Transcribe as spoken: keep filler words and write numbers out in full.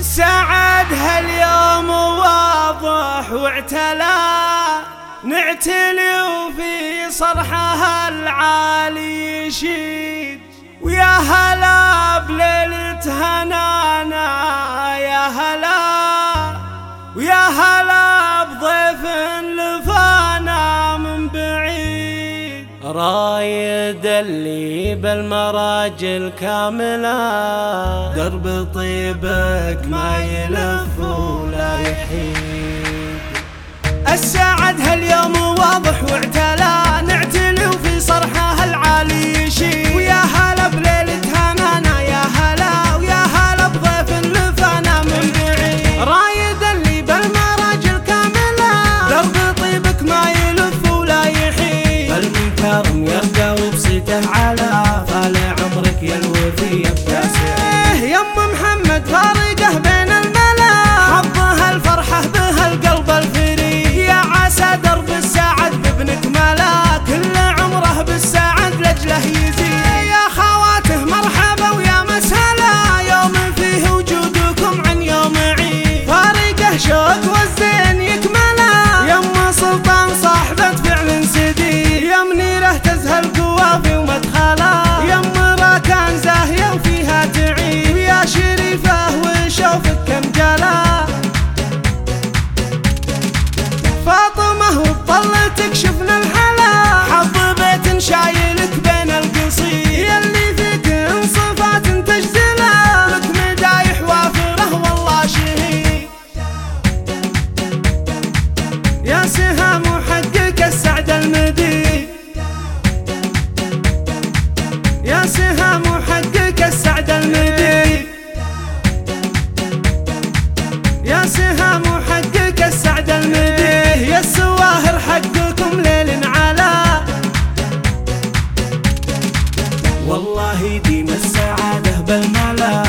سعد هاليوم واضح واعتلى، نعتلي وفي صرحها العالي يشيد، ويا هلا بليلة هنانا، يا هلا ويا هلا بضيف لفانا من بعيد. رايد اللي بالمراجل كاملة، درب طيبك ما يلف ولا يحيد. السعد هاليوم واضح واعتلى، نعتلي وفي صرحها العالي يشيد، ويا هلا بليلة هنانا، يا هلا ويا هلا بضيف لفانا من بعيد. رايد اللي بالمراجل كاملة، درب طيبك ما يلف ولا يحيد. بالمنكرم يرقى وبصيته على، طالع عمرك يا الوفي يبقى سعيد. يم محمد فارقه بين الملا، حظها الفرحة بها القلب الفريد. يا عسى درب السعد بابنك ملا، كل عمره بالسعد لجله يزيد. يا خواته مرحبا ويا مسهلا، يوم فيه وجودكم عن يوم عيد. فارقه شوق والزين يكملا، يم سلطان صاحبة فعل سديد. يا منيره تزهى القوافي ومدخلا، يم راكان زاهية وفيها تعيد. ويا شريفه وشوفك كم جلا، فاطمة وبطلتك شفنا الحلا. حظ بيت شايلك بين القصيد، يلي فيك انصفات تجزله، لك مدايح وافره والله شهيد. يا سهام وحقك السعد المديد، يا سهام وحقك السعد المديد، يا سهام وحقك السعد المديد. يا السواهر حقكم ليل علا، والله ديم السعادة بالملا.